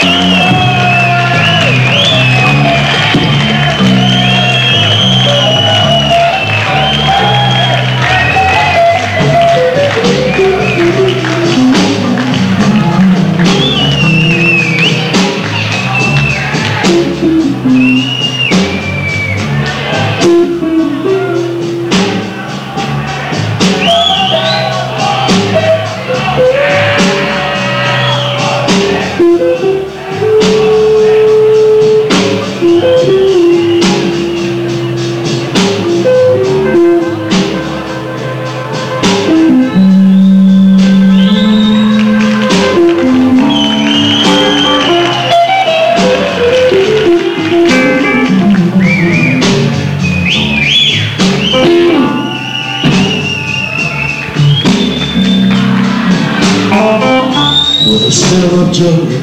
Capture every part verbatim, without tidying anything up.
Joe,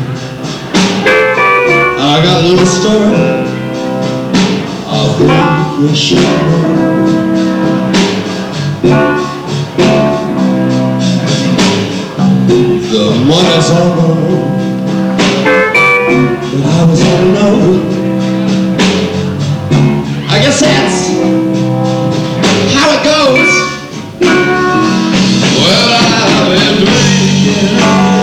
I got a little story of who you should know. The money's all gone, but I was on know. I guess that's how it goes. Well, I've been drinking.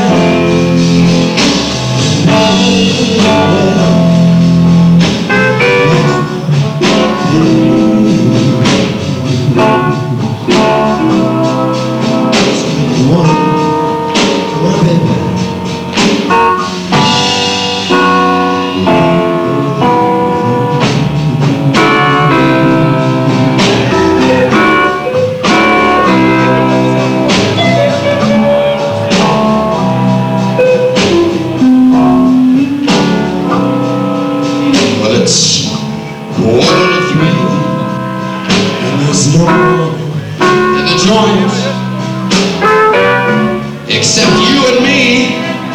Except you and me.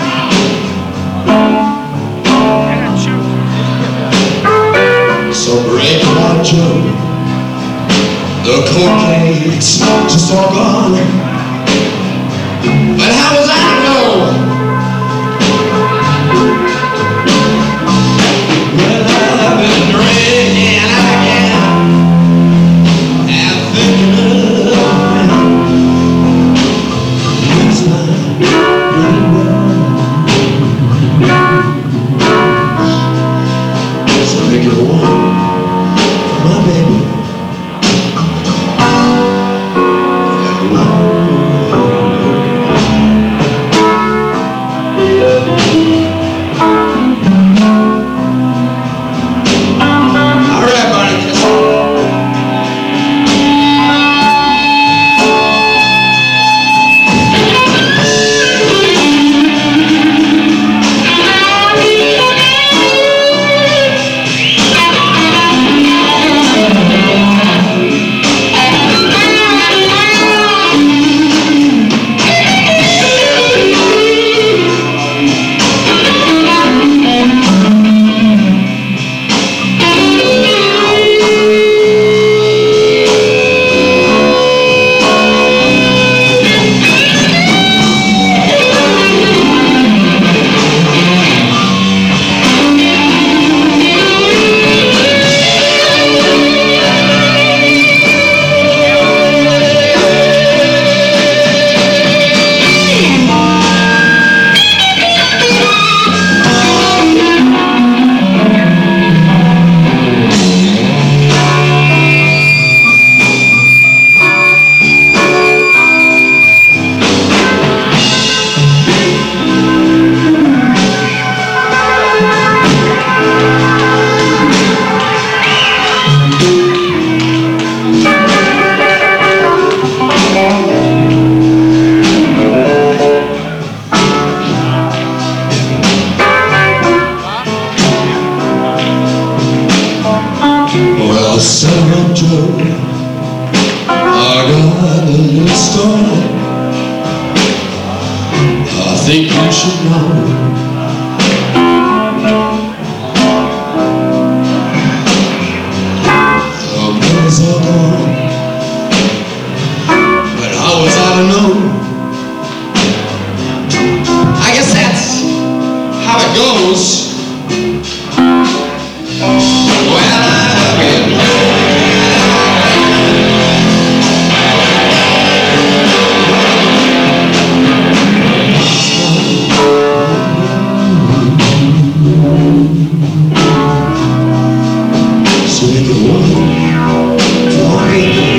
So break it out, Joe. The cocaine's just all gone. But how was I to know? Well, I've been drinking again and thinking of Son Joe, I got a little story I think you should know. The money's all gone, but how was I to know? I guess that's how it goes. Well, I've been so if you want for me,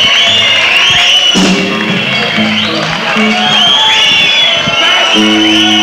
Thank you.